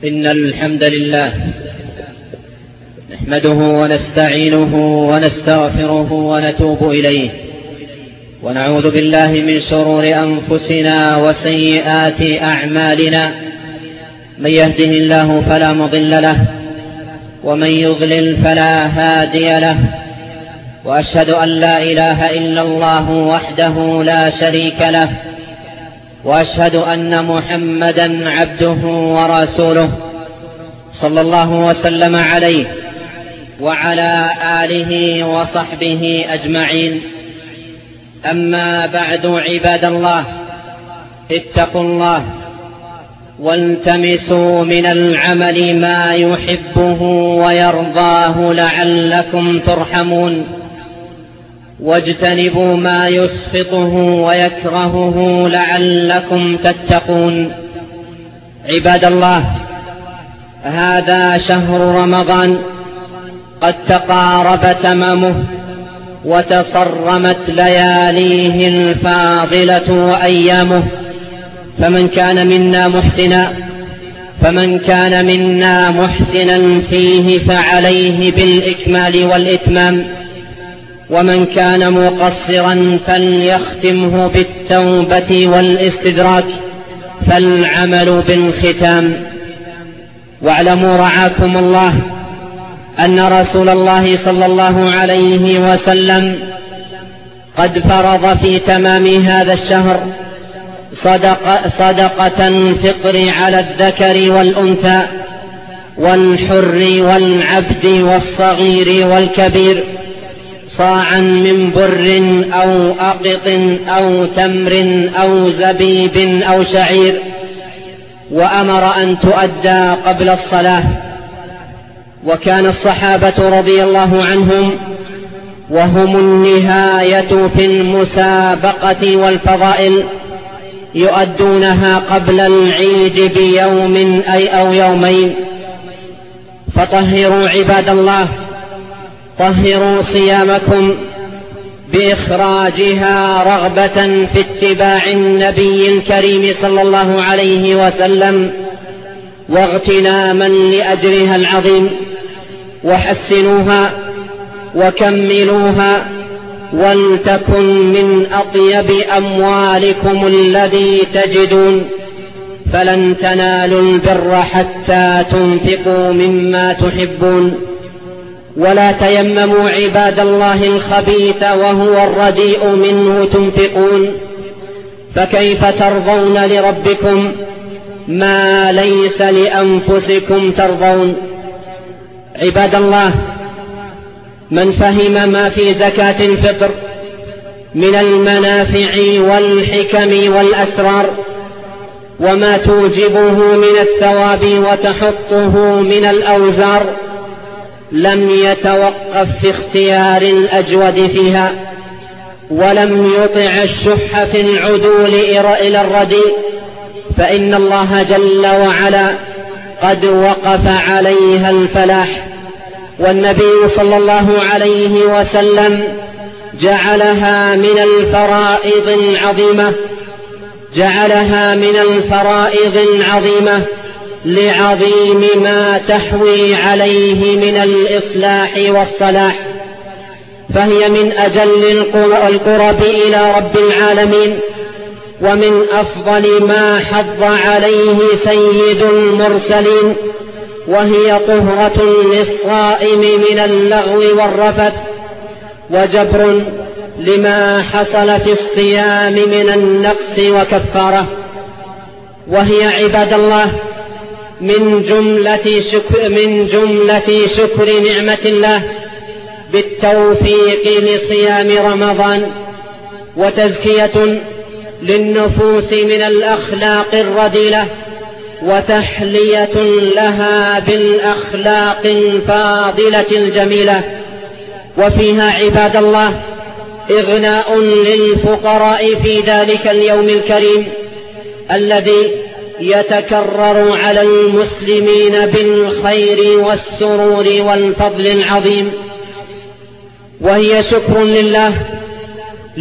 إن الحمد لله نحمده ونستعينه ونستغفره ونتوب إليه، ونعوذ بالله من شرور أنفسنا وسيئات أعمالنا. من يهده الله فلا مضل له، ومن يضلل فلا هادي له، وأشهد أن لا إله إلا الله وحده لا شريك له، وأشهد أن محمدا عبده ورسوله صلى الله وسلم عليه وعلى آله وصحبه أجمعين. أما بعد، عباد الله، اتقوا الله والتمسوا من العمل ما يحبه ويرضاه لعلكم ترحمون، واجتنبوا ما يسخطه ويكرهه لعلكم تتقون. عباد الله، هذا شهر رمضان قد تقارب تمامه، وتصرمت لياليه الفاضلة وأيامه، فمن كان منا محسنا فيه فعليه بالإكمال والإتمام، ومن كان مقصرا فليختمه بالتوبة والاستدراك، فالعمل بالختام. واعلموا رعاكم الله أن رسول الله صلى الله عليه وسلم قد فرض في تمام هذا الشهر صدقة الفطر على الذكر والأنثى والحر والعبد والصغير والكبير، صاعا من بر أو أقط أو تمر أو زبيب أو شعير، وأمر أن تؤدى قبل الصلاة. وكان الصحابة رضي الله عنهم وهم النهاية في المسابقة والفضائل يؤدونها قبل العيد بيوم أو يومين. فطهروا عباد الله، طهروا صيامكم بإخراجها رغبة في اتباع النبي الكريم صلى الله عليه وسلم، واغتناما لأجرها العظيم. وحسنوها وكملوها، ولتكن من أطيب أموالكم الذي تجدون، فلن تنالوا البر حتى تنفقوا مما تحبون. ولا تيمموا عباد الله الخبيث وهو الرديء منه تنفقون، فكيف ترضون لربكم ما ليس لأنفسكم ترضون. عباد الله، من فهم ما في زكاة الفطر من المنافع والحكم والأسرار، وما توجبه من الثواب وتحطه من الأوزار، لم يتوقف في اختيار الأجود فيها، ولم يطع الشح في العدول إلى الرديء، فإن الله جل وعلا قد وقف عليها الفلاح. والنبي صلى الله عليه وسلم جعلها من الفرائض العظيمة لعظيم ما تحوي عليه من الإصلاح والصلاح، فهي من أجل القرب إلى رب العالمين، ومن أفضل ما حض عليه سيد المرسلين، وهي طهرة للصائم من اللغو والرفث، وجبر لما حصل في الصيام من النقص وكفارة. وهي عباد الله من جملة شكر نعمة الله بالتوفيق لصيام رمضان، وتزكية للنفوس من الأخلاق الرذيلة، وتحلية لها بالأخلاق الفاضلة الجميلة. وفيها عباد الله إغناء للفقراء في ذلك اليوم الكريم الذي يتكرر على المسلمين بالخير والسرور والفضل العظيم. وهي شكر لله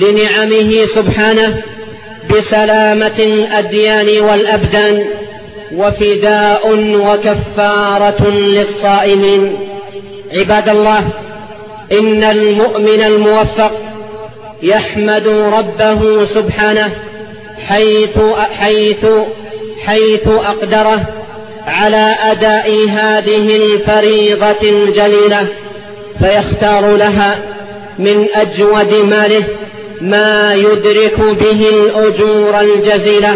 لنعمه سبحانه بسلامة الأديان والأبدان وفداء وكفارة للصائمين. عباد الله، إن المؤمن الموفق يحمد ربه سبحانه حيث أقدره على أداء هذه الفريضة الجليلة، فيختار لها من أجود ماله ما يدرك به الأجور الجزيلة،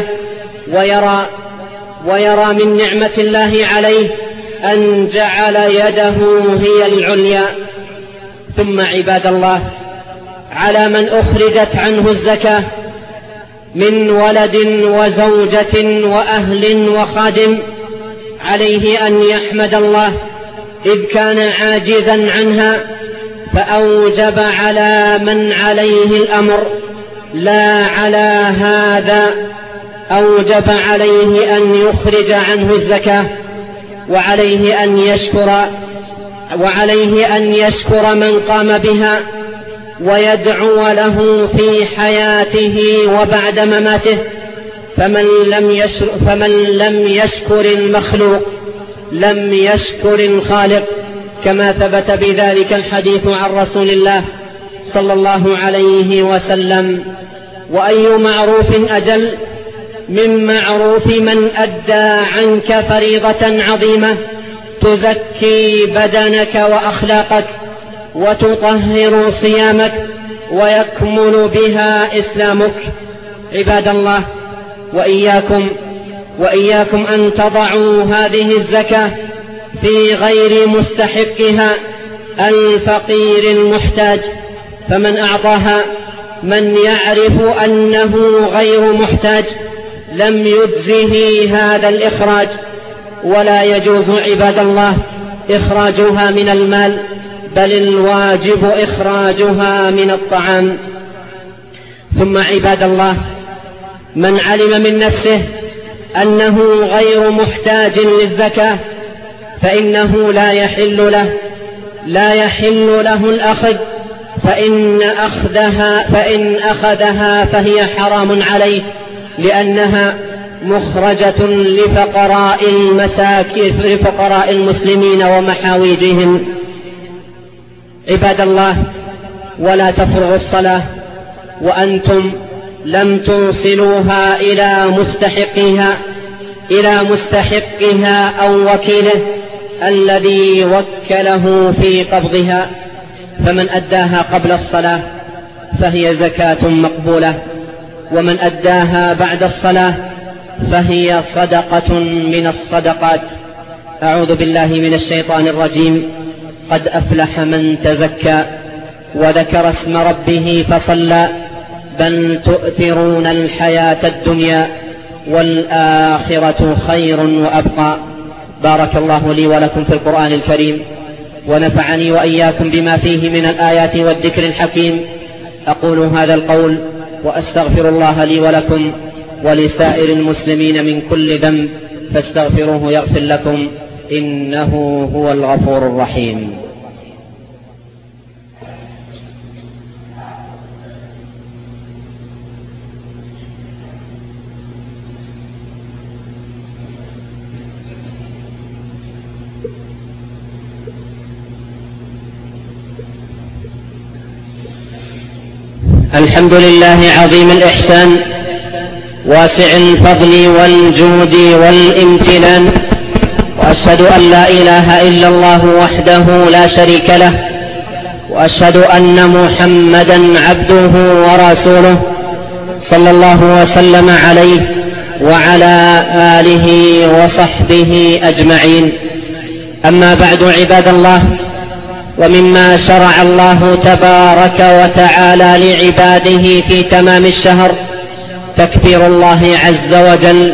ويرى من نعمة الله عليه أن جعل يده هي العليا. ثم عباد الله، على من أخرجت عنه الزكاة من ولد وزوجة وأهل وخادم عليه أن يحمد الله إذ كان عاجزا عنها، فأوجب على من عليه الأمر لا على هذا، أوجب عليه أن يخرج عنه الزكاة، وعليه أن يشكر من قام بها ويدعو له في حياته وبعد مماته. فمن لم يشكر المخلوق لم يشكر الخالق، كما ثبت بذلك الحديث عن رسول الله صلى الله عليه وسلم. وأي معروف أجل من معروف من أدى عنك فريضة عظيمة تزكي بدنك وأخلاقك وتطهر صيامك ويكمل بها إسلامك. عباد الله، وإياكم أن تضعوا هذه الزكاة في غير مستحقها الفقير المحتاج، فمن أعطاها من يعرف أنه غير محتاج لم يجزه هذا الإخراج، ولا يجوز عباد الله إخراجها من المال، بل الواجب إخراجها من الطعام. ثم عباد الله، من علم من نفسه أنه غير محتاج للزكاة فإنه لا يحل له الأخذ، فإن أخذها فهي حرام عليه، لأنها مخرجة لفقراء المسلمين ومحاويجهم. عباد الله، ولا تفرغوا الصلاة وأنتم لم توصلوها إلى مستحقها أو وكيله الذي وكله في قبضها، فمن أداها قبل الصلاة فهي زكاة مقبولة، ومن أداها بعد الصلاة فهي صدقة من الصدقات. أعوذ بالله من الشيطان الرجيم. قد أفلح من تزكى وذكر اسم ربه فصلى، بل تؤثرون الحياة الدنيا والآخرة خير وأبقى. بارك الله لي ولكم في القرآن الكريم، ونفعني وإياكم بما فيه من الآيات والذكر الحكيم. أقول هذا القول وأستغفر الله لي ولكم ولسائر المسلمين من كل ذنب، فاستغفروه يغفر لكم، إنه هو الغفور الرحيم. الحمد لله عظيم الإحسان واسع الفضل والجود والامتنان، وأشهد أن لا إله إلا الله وحده لا شريك له، وأشهد أن محمدا عبده ورسوله صلى الله وسلم عليه وعلى آله وصحبه أجمعين. أما بعد، عباد الله، ومما شرع الله تبارك وتعالى لعباده في تمام الشهر تكبير الله عز وجل،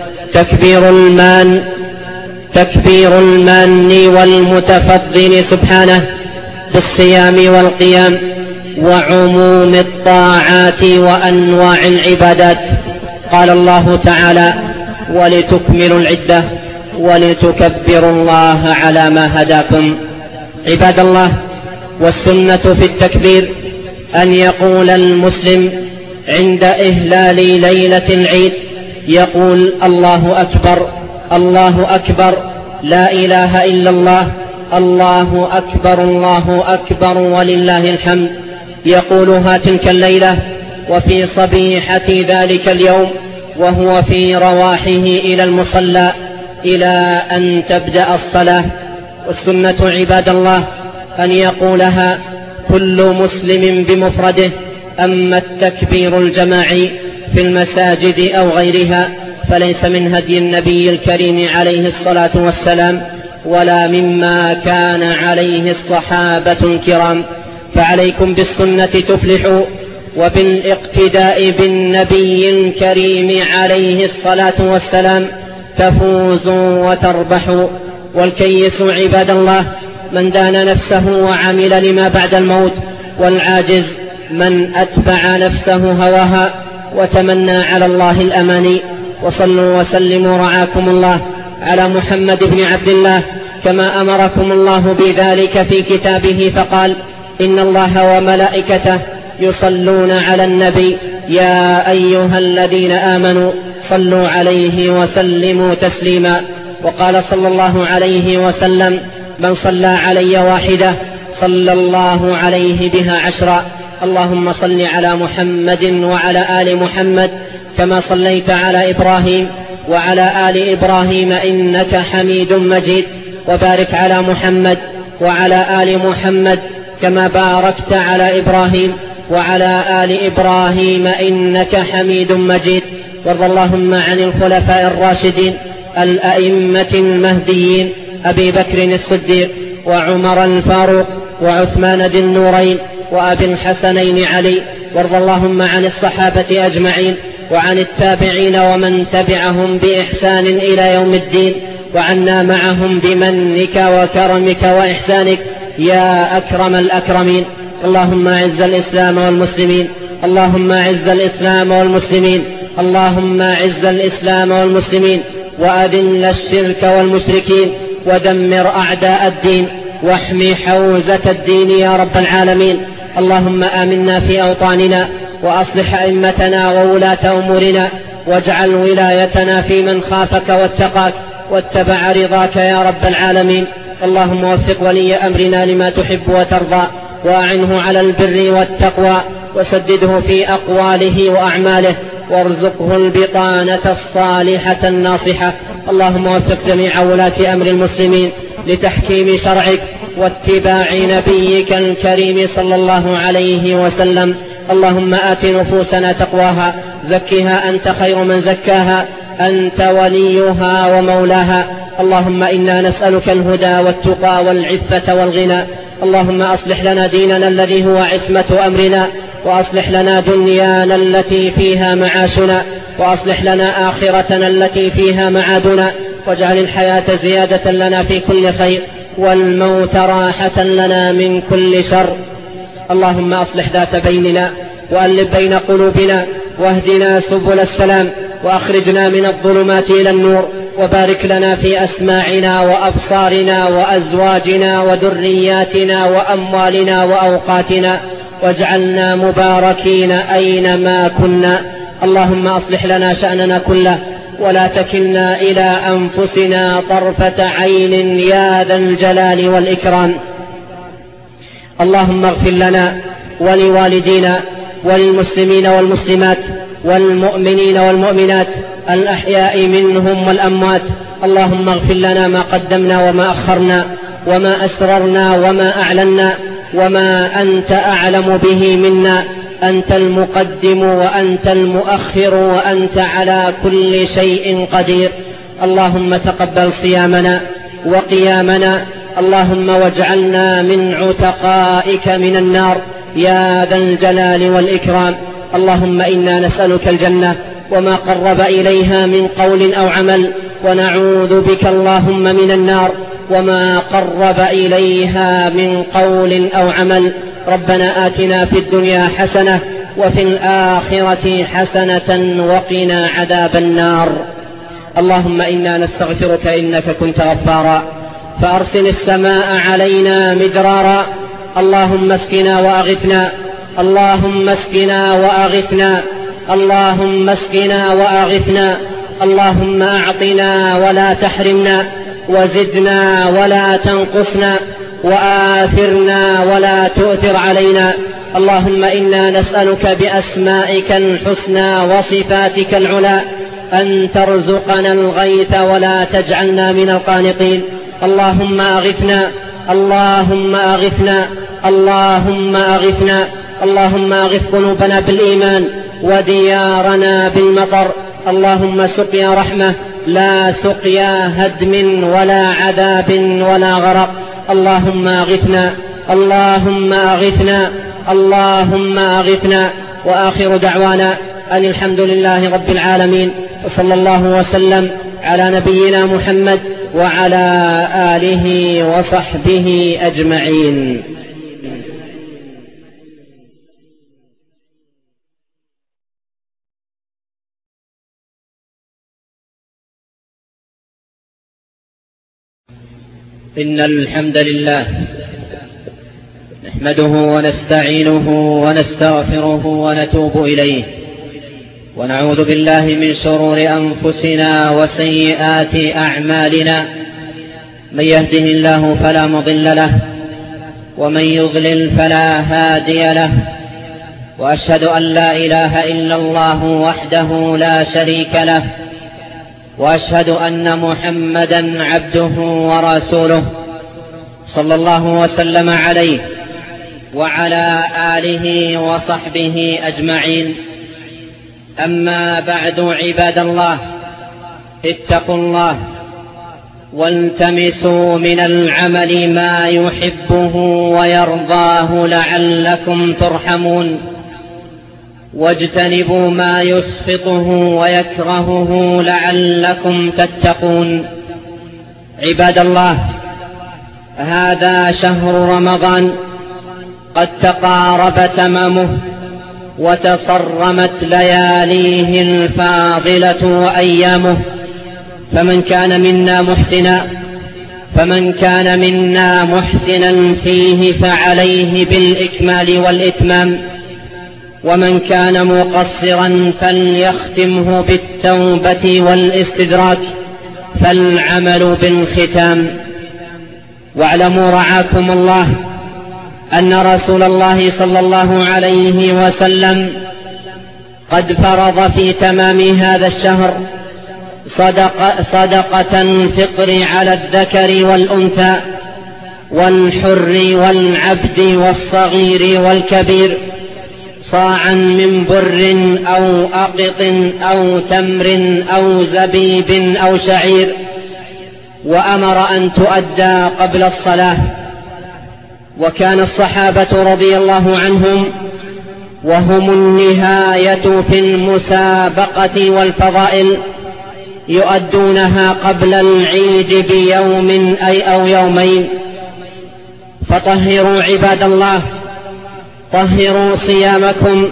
تكبير المان والمتفضل سبحانه بالصيام والقيام وعموم الطاعات وأنواع العبادات. قال الله تعالى: ولتكملوا العدة ولتكبروا الله على ما هداكم. عباد الله، والسنة في التكبير أن يقول المسلم عند إهلال ليلة العيد، يقول: الله أكبر، الله أكبر، لا إله إلا الله، الله أكبر الله أكبر ولله الحمد، يقولها تلك الليلة وفي صبيحة ذلك اليوم وهو في رواحه إلى المصلى إلى أن تبدأ الصلاة. والسنة عباد الله أن يقولها كل مسلم بمفرده، أما التكبير الجماعي في المساجد أو غيرها فليس من هدي النبي الكريم عليه الصلاة والسلام ولا مما كان عليه الصحابة الكرام، فعليكم بالسنة تفلحوا وبالاقتداء بالنبي الكريم عليه الصلاة والسلام تفوزوا وتربحوا. والكيس عباد الله من دان نفسه وعمل لما بعد الموت، والعاجز من أتبع نفسه هواها وتمنى على الله الأماني. وصلوا وسلموا رعاكم الله على محمد بن عبد الله كما أمركم الله بذلك في كتابه، فقال: إن الله وملائكته يصلون على النبي يا أيها الذين آمنوا صلوا عليه وسلموا تسليما. وقال صلى الله عليه وسلم: من صلى علي واحدة صلى الله عليه بها 10. اللهم صل على محمد وعلى آل محمد كما صليت على إبراهيم وعلى آل إبراهيم إنك حميد مجيد، وبارك على محمد وعلى آل محمد كما باركت على إبراهيم وعلى آل إبراهيم إنك حميد مجيد. وارض اللهم عن الخلفاء الراشدين الأئمة المهديين أبي بكر الصديق وعمر الفاروق وعثمان ذي النورين وأبي الحسنين علي. وارض اللهم عن الصحابة أجمعين وعن التابعين ومن تبعهم بإحسان إلى يوم الدين، وعنا معهم بمنك وكرمك وإحسانك يا أكرم الأكرمين. اللهم أعز الإسلام والمسلمين، اللهم أعز الإسلام والمسلمين، اللهم أعز الإسلام والمسلمين، وأذل الشرك والمشركين، ودمر أعداء الدين، واحمي حوزة الدين يا رب العالمين. اللهم آمنا في أوطاننا، وأصلح أئمتنا وولاة أمورنا، واجعل ولايتنا في من خافك واتقاك واتبع رضاك يا رب العالمين. اللهم وفق ولي أمرنا لما تحب وترضى، وأعنه على البر والتقوى، وسدده في أقواله وأعماله، وارزقه البطانة الصالحة الناصحة. اللهم وفق جميع ولاة أمر المسلمين لتحكيم شرعك واتباع نبيك الكريم صلى الله عليه وسلم. اللهم آت نفوسنا تقواها، زكها أنت خير من زكاها، أنت وليها ومولاها. اللهم إنا نسألك الهدى والتقى والعفة والغنى. اللهم أصلح لنا ديننا الذي هو عصمة أمرنا، وأصلح لنا دنيانا التي فيها معاشنا، وأصلح لنا آخرتنا التي فيها معادنا، واجعل الحياة زيادة لنا في كل خير، والموت راحة لنا من كل شر. اللهم أصلح ذات بيننا، وألف بين قلوبنا، واهدنا سبل السلام، وأخرجنا من الظلمات إلى النور، وبارك لنا في أسماعنا وأبصارنا وأزواجنا وذرياتنا وأموالنا وأوقاتنا، واجعلنا مباركين أينما كنا. اللهم أصلح لنا شأننا كله، ولا تكلنا إلى أنفسنا طرفة عين يا ذا الجلال والإكرام. اللهم اغفر لنا ولوالدينا وللمسلمين والمسلمات والمؤمنين والمؤمنات الأحياء منهم والأموات. اللهم اغفر لنا ما قدمنا وما أخرنا، وما أسررنا وما أعلنا، وما أنت أعلم به منا. أنت المقدم وأنت المؤخر، وأنت على كل شيء قدير. اللهم تقبل صيامنا وقيامنا، اللهم واجعلنا من عتقائك من النار يا ذا الجلال والإكرام. اللهم إنا نسألك الجنة وما قرب إليها من قول أو عمل، ونعوذ بك اللهم من النار وما قرب إليها من قول أو عمل. ربنا آتنا في الدنيا حسنة وفي الآخرة حسنة وقنا عذاب النار. اللهم إنا نستغفرك إنك كنت غفارا، فأرسل السماء علينا مدرارا. اللهم اسقنا وأغثنا، اللهم اسقنا وأغثنا، اللهم اسقنا وأغثنا، اللهم أعطنا ولا تحرمنا، وزدنا ولا تنقصنا، وآثرنا ولا تؤثر علينا. اللهم إنا نسألك بأسمائك الحسنى وصفاتك العلى أن ترزقنا الغيث ولا تجعلنا من القانطين. اللهم أغثنا، اللهم أغثنا، اللهم أغثنا. اللهم أغث قلوبنا بالإيمان وديارنا بالمطر. اللهم سقيا رحمة لا سقيا هدم ولا عذاب ولا غرق. اللهم أغثنا، اللهم أغثنا، اللهم أغثنا. وآخر دعوانا أن الحمد لله رب العالمين، وصلى الله وسلم على نبينا محمد وعلى آله وصحبه أجمعين. إن الحمد لله نحمده ونستعينه ونستغفره ونتوب إليه، ونعوذ بالله من شرور أنفسنا وسيئات أعمالنا. من يهده الله فلا مضل له، ومن يضلل فلا هادي له. وأشهد أن لا إله إلا الله وحده لا شريك له، وأشهد أن محمدا عبده ورسوله صلى الله وسلم عليه وعلى آله وصحبه أجمعين. أما بعد، عباد الله، اتقوا الله والتمسوا من العمل ما يحبه ويرضاه لعلكم ترحمون، واجتنبوا ما يسخطه ويكرهه لعلكم تتقون. عباد الله، هذا شهر رمضان قد تقارب تمامه، وتصرمت لياليه الفاضلة وأيامه. فمن كان منا محسنا فيه فعليه بالإكمال والإتمام، ومن كان مقصرا فليختمه بالتوبة والاستدراك، فالعمل بالختام. واعلموا رعاكم الله أن رسول الله صلى الله عليه وسلم قد فرض في تمام هذا الشهر صدقة الفطر على الذكر والأنثى والحر والعبد والصغير والكبير، صاعا من بر أو أقط أو تمر أو زبيب أو شعير، وأمر أن تؤدى قبل الصلاة. وكان الصحابة رضي الله عنهم وهم النهاية في المسابقة والفضائل يؤدونها قبل العيد بيوم أو يومين. فطهروا عباد الله، طهروا صيامكم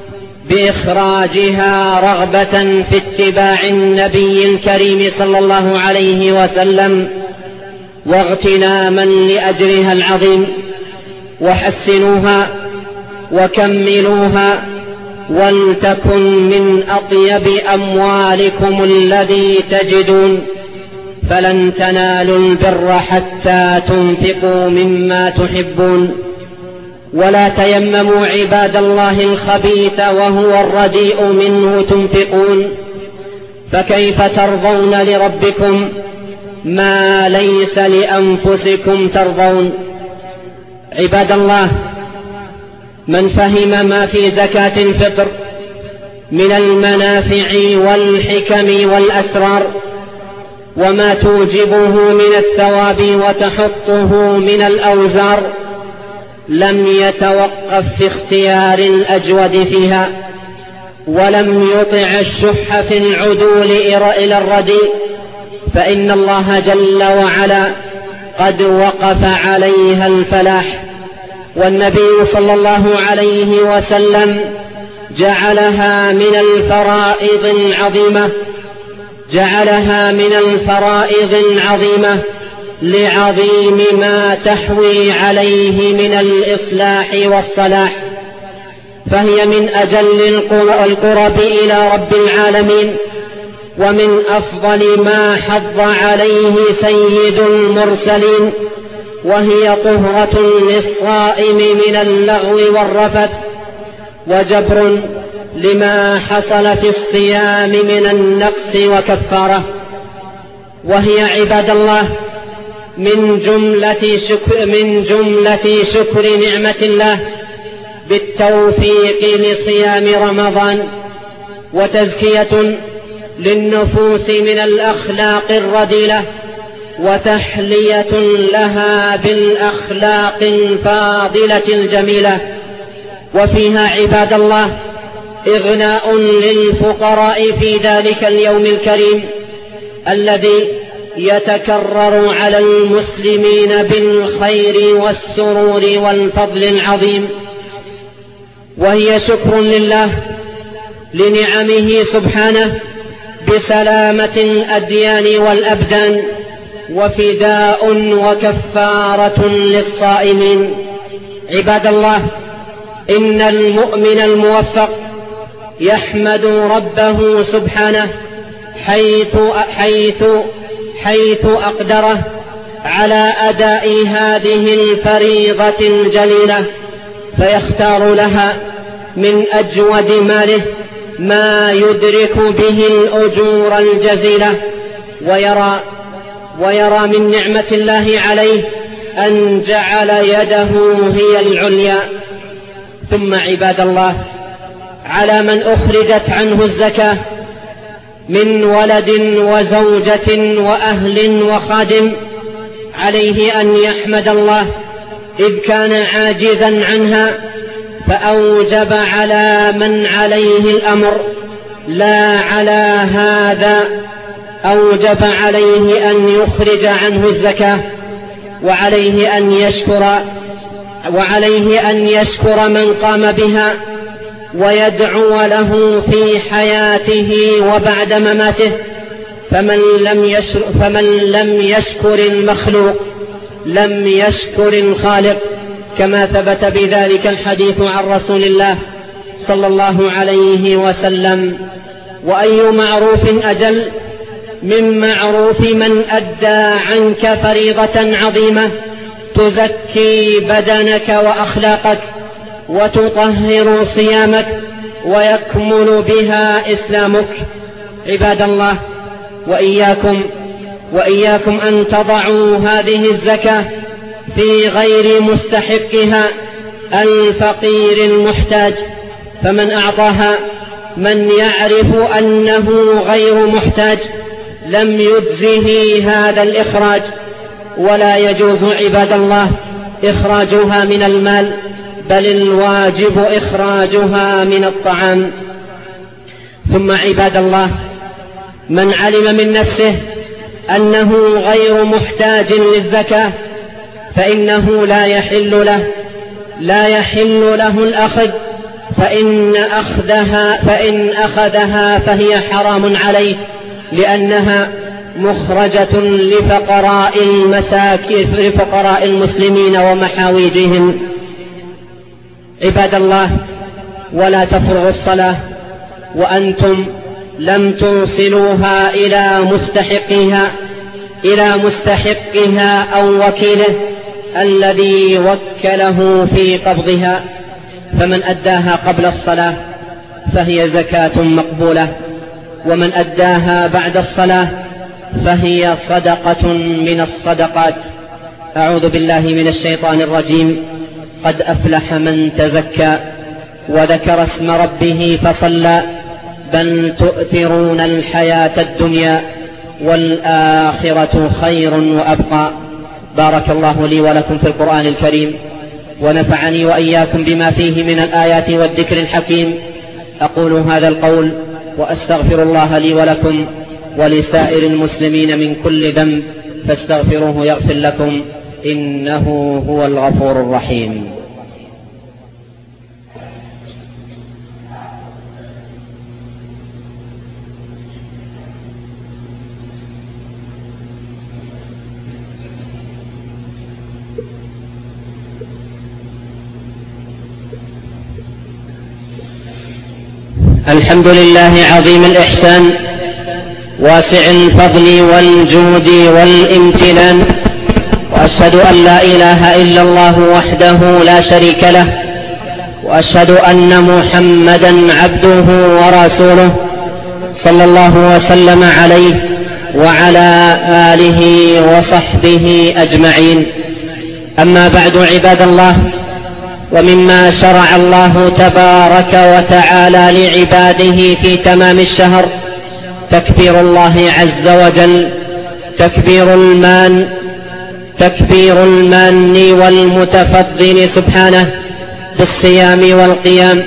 بإخراجها رغبة في اتباع النبي الكريم صلى الله عليه وسلم، واغتناما لأجرها العظيم. وحسنوها وكملوها، ولتكن من أطيب أموالكم الذي تجدون، فلن تنالوا البر حتى تنفقوا مما تحبون. ولا تيمموا عباد الله الخبيث وهو الرديء منه تنفقون، فكيف ترضون لربكم ما ليس لأنفسكم ترضون. عباد الله، من فهم ما في زكاة الفطر من المنافع والحكم والأسرار، وما توجبه من الثواب وتحطه من الأوزار، لم يتوقف في اختيار الأجود فيها، ولم يطع الشح في العدول إلى الرديء، فإن الله جل وعلا قد وقف عليها الفلاح. والنبي صلى الله عليه وسلم جعلها من الفرائض العظيمة لعظيم ما تحوي عليه من الإصلاح والصلاح، فهي من أجل القرب إلى رب العالمين، ومن أفضل ما حض عليه سيد المرسلين، وهي طهرة للصائم من اللغو والرفث، وجبر لما حصل في الصيام من النقص وكفارة. وهي عباد الله من جملة شكر نعمة الله بالتوفيق لصيام رمضان، وتزكية للنفوس من الأخلاق الرذيلة، وتحلية لها بالأخلاق الفاضلة الجميلة. وفيها عباد الله إغناء للفقراء في ذلك اليوم الكريم الذي يتكرر على المسلمين بالخير والسرور والفضل العظيم. وهي شكر لله لنعمه سبحانه بسلامة الأديان والأبدان، وفداء وكفارة للصائمين. عباد الله، إن المؤمن الموفق يحمد ربه سبحانه حيث أقدره على أداء هذه الفريضة الجليلة، فيختار لها من أجود ماله ما يدرك به الأجور الجزيلة، ويرى من نعمة الله عليه أن جعل يده هي العليا. ثم عباد الله، على من أخرجت عنه الزكاة من ولد وزوجة وأهل وخادم عليه أن يحمد الله إذ كان عاجزا عنها، فأوجب على من عليه الأمر لا على هذا، أوجب عليه أن يخرج عنه الزكاة، وعليه أن يشكر من قام بها، ويدعو له في حياته وبعد مماته. فمن لم يشكر المخلوق لم يشكر الخالق، كما ثبت بذلك الحديث عن رسول الله صلى الله عليه وسلم. وأي معروف أجل من معروف من أدى عنك فريضة عظيمة تزكي بدنك وأخلاقك وتطهر صيامك ويكمل بها إسلامك. عباد الله، وإياكم أن تضعوا هذه الزكاة في غير مستحقها الفقير المحتاج، فمن أعطاها من يعرف أنه غير محتاج لم يجزه هذا الإخراج، ولا يجوز عباد الله إخراجها من المال، بل الواجب إخراجها من الطعام. ثم عباد الله، من علم من نفسه أنه غير محتاج للزكاة فإنه لا يحل له الأخذ، فإن أخذها فهي حرام عليه، لأنها مخرجة لفقراء المسلمين ومحاويجهم. عباد الله، ولا تفرغوا الصلاة وأنتم لم توصلوها إلى مستحقها أو وكيله الذي وكله في قبضها، فمن أداها قبل الصلاة فهي زكاة مقبولة، ومن أداها بعد الصلاة فهي صدقة من الصدقات. أعوذ بالله من الشيطان الرجيم. قد أفلح من تزكى وذكر اسم ربه فصلى، بل تؤثرون الحياة الدنيا والآخرة خير وأبقى. بارك الله لي ولكم في القرآن الكريم، ونفعني وإياكم بما فيه من الآيات والذكر الحكيم. أقول هذا القول وأستغفر الله لي ولكم ولسائر المسلمين من كل ذنب، فاستغفروه يغفر لكم، إنه هو الغفور الرحيم. الحمد لله عظيم الإحسان، واسع الفضل والجود والامتنان، وأشهد أن لا إله إلا الله وحده لا شريك له، وأشهد أن محمدا عبده ورسوله صلى الله وسلم عليه وعلى آله وصحبه أجمعين. أما بعد، عباد الله، ومما شرع الله تبارك وتعالى لعباده في تمام الشهر تكبير الله عز وجل، تكبير المان والمتفضل سبحانه بالصيام والقيام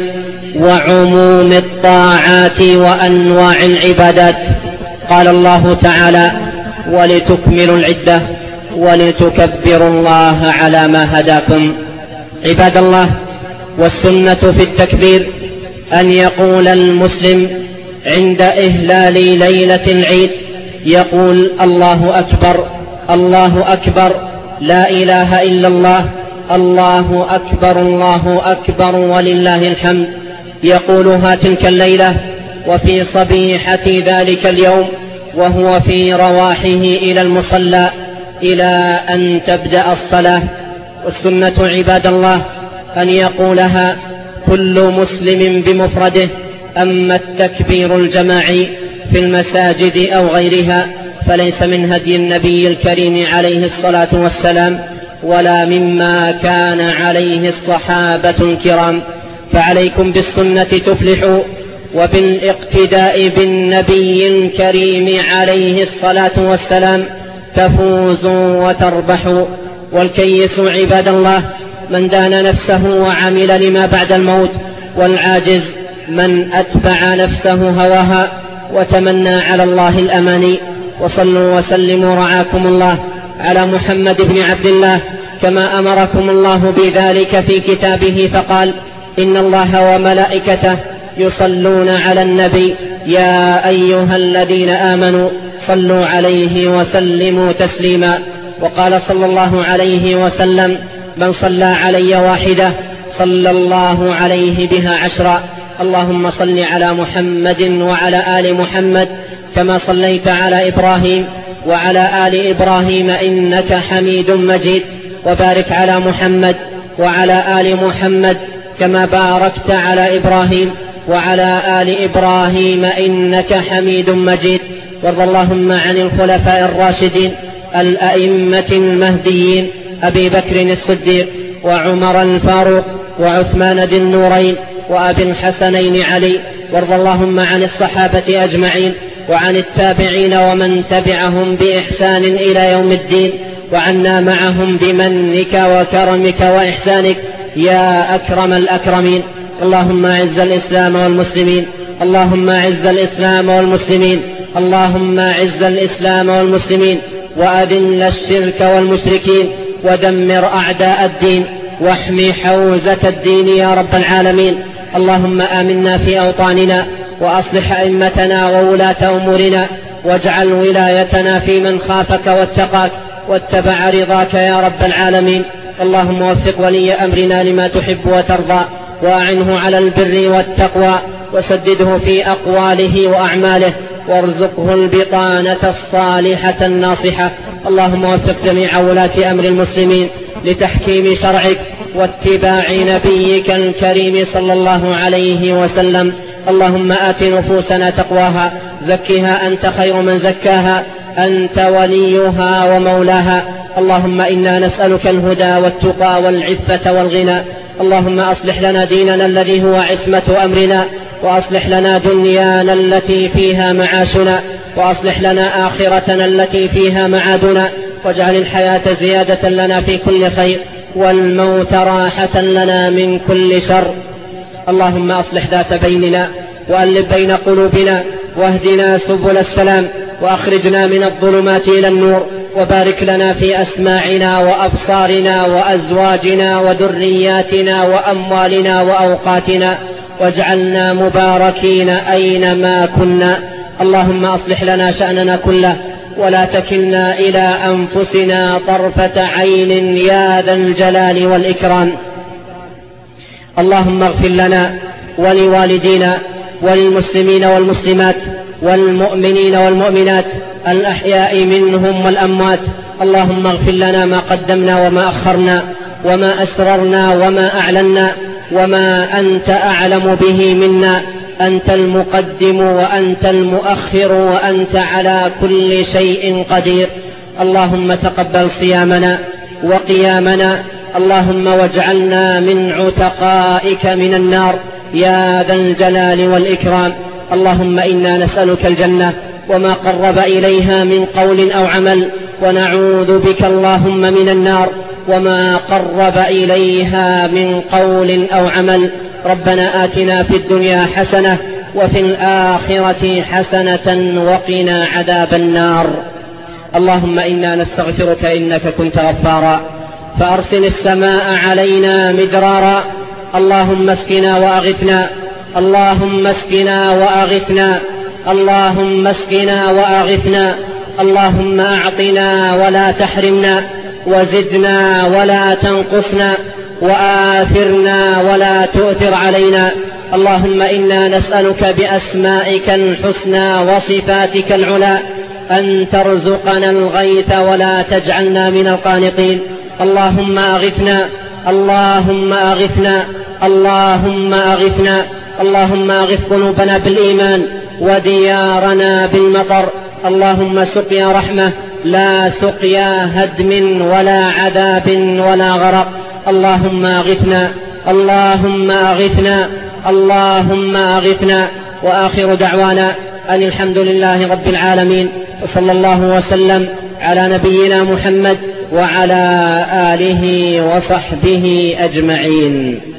وعموم الطاعات وأنواع العبادات. قال الله تعالى: ولتكملوا العدة ولتكبروا الله على ما هداكم. عباد الله، والسنة في التكبير أن يقول المسلم عند إهلال ليلة العيد يقول: الله أكبر، الله أكبر، لا إله إلا الله، الله أكبر، الله أكبر، ولله الحمد. يقولها تلك الليلة وفي صبيحة ذلك اليوم وهو في رواحه إلى المصلى إلى أن تبدأ الصلاة. والسنة عباد الله أن يقولها كل مسلم بمفرده. أما التكبير الجماعي في المساجد أو غيرها فليس من هدي النبي الكريم عليه الصلاة والسلام ولا مما كان عليه الصحابة الكرام، فعليكم بالسنة تفلحوا، وبالاقتداء بالنبي الكريم عليه الصلاة والسلام تفوزوا وتربحوا. والكيس عباد الله من دان نفسه وعمل لما بعد الموت، والعاجز من أتبع نفسه هواها وتمنى على الله الأماني. وصلوا وسلموا رعاكم الله على محمد بن عبد الله كما أمركم الله بذلك في كتابه، فقال: إن الله وملائكته يصلون على النبي يا أيها الذين آمنوا صلوا عليه وسلموا تسليما. وقال صلى الله عليه وسلم: من صلى علي واحدة صلى الله عليه بها 10. اللهم صل على محمد وعلى آل محمد كما صليت على إبراهيم وعلى آل إبراهيم إنك حميد مجيد، وبارك على محمد وعلى آل محمد كما باركت على إبراهيم وعلى آل إبراهيم إنك حميد مجيد. وارض اللهم عن الخلفاء الراشدين الأئمة المهديين أبي بكر الصديق وعمر الفاروق وعثمان ذي النورين وأبي الحسنين علي. وارض اللهم عن الصحابة أجمعين وعن التابعين ومن تبعهم بإحسان إلى يوم الدين، وعنا معهم بمنك وكرمك وإحسانك يا أكرم الأكرمين. اللهم أعز الإسلام والمسلمين، اللهم أعز الإسلام والمسلمين، اللهم أعز الإسلام والمسلمين، وأذل الشرك والمشركين، ودمر أعداء الدين، واحمي حوزة الدين يا رب العالمين. اللهم آمنا في أوطاننا، وأصلح أئمتنا وولاة أمورنا، واجعل ولايتنا في من خافك واتقاك واتبع رضاك يا رب العالمين. اللهم وفق ولي أمرنا لما تحب وترضى، وأعنه على البر والتقوى، وسدده في أقواله وأعماله، وارزقه البطانة الصالحة الناصحة. اللهم وفق جميع ولاة أمر المسلمين لتحكيم شرعك واتباع نبيك الكريم صلى الله عليه وسلم. اللهم آت نفوسنا تقواها، زكها أنت خير من زكاها، أنت وليها ومولاها. اللهم إنا نسألك الهدى والتقى والعفة والغنى. اللهم أصلح لنا ديننا الذي هو عصمة أمرنا، وأصلح لنا دنيانا التي فيها معاشنا، وأصلح لنا آخرتنا التي فيها معادنا، واجعل الحياة زيادة لنا في كل خير، والموت راحة لنا من كل شر. اللهم أصلح ذات بيننا، وألف بين قلوبنا، واهدنا سبل السلام، وأخرجنا من الظلمات إلى النور، وبارك لنا في أسماعنا وأبصارنا وأزواجنا وذرياتنا وأموالنا وأوقاتنا، واجعلنا مباركين أينما كنا. اللهم أصلح لنا شأننا كله، ولا تكلنا إلى أنفسنا طرفة عين يا ذا الجلال والإكرام. اللهم اغفر لنا ولوالدينا وللمسلمين والمسلمات والمؤمنين والمؤمنات الأحياء منهم والأموات. اللهم اغفر لنا ما قدمنا وما أخرنا وما أسررنا وما أعلنا وما أنت أعلم به منا. أنت المقدم وأنت المؤخر وأنت على كل شيء قدير. اللهم تقبل صيامنا وقيامنا. اللهم واجعلنا من عتقائك من النار يا ذا الجلال والإكرام. اللهم إنا نسألك الجنة وما قرب إليها من قول أو عمل، ونعوذ بك اللهم من النار وما قرب إليها من قول أو عمل. ربنا آتنا في الدنيا حسنة وفي الآخرة حسنة وقنا عذاب النار. اللهم إنا نستغفرك إنك كنت غفارا فأرسل السماء علينا مدرارا. اللهم اسقنا وأغثنا، اللهم اسقنا وأغثنا، اللهم اسقنا وأغثنا. اللهم أعطنا ولا تحرمنا، وزدنا ولا تنقصنا، وآثرنا ولا تؤثر علينا. اللهم إنا نسألك بأسمائك الحسنى وصفاتك العلى أن ترزقنا الغيث ولا تجعلنا من القانطين. اللهم أغثنا، اللهم أغثنا، اللهم أغثنا. اللهم أغث قلوبنا بالإيمان وديارنا بالمطر. اللهم سقيا رحمة لا سقيا هدم ولا عذاب ولا غرق. اللهم أغثنا، اللهم أغثنا، اللهم أغثنا. وآخر دعوانا أن الحمد لله رب العالمين، وصلى الله وسلم على نبينا محمد وعلى آله وصحبه أجمعين.